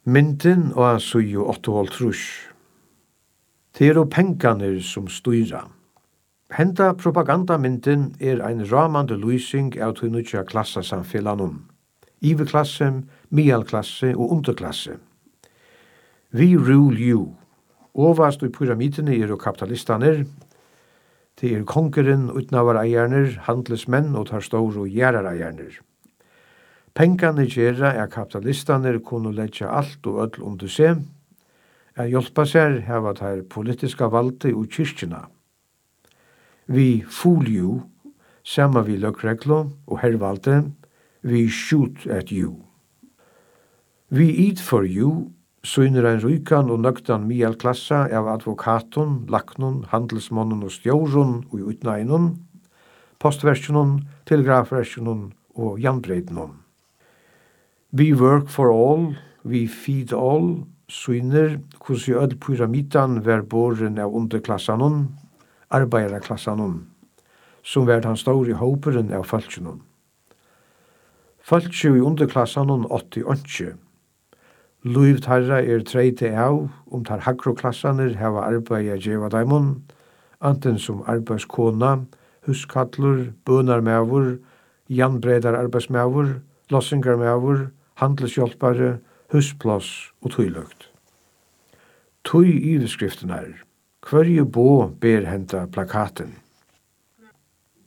Mynden og suju 8,5. Det penganer som styra. Henda propagandamynden ein ramande lysing av tog nutja klassasamfellanon. Iverklasse, mialklasse og underklasse. We rule you. Overast i pyramidene kapitalistaner. Det kongeren utnavareierne, handelsmenn og tar store gjerrareierne. Pengane gjera kapitalistaner kunne leggja alt og öll under seg. Hjelpa seg hava tar politiska valde og kyrkjena. Vi fool you, sama vi løgreglo og hervalde, vi shoot at you. Vi eat for you, syner ein rykan og nøgtan mialklassa av advokaton, laknon, handelsmonnen og stjåron og utneinon, postversjonon, telegrafversjonon og jernbreidenon. We work for all, we feed all, syner hos i öll pyramidan var boren av underklassanon, arbeiderklassanon, som var han store håperen av falskjenon. Falskje i underklassanon 80 Luivt herra treite av tar hagroklassaner hava arbeid djeva daimon, anten som arbeidskona, huskallur, bønarmævur, jannbredar arbeidsmævur, lossingarmævur, handelshjálpare, husplass og tøyløgt. Tøy yverskriftene hverje bå ber henta plakaten.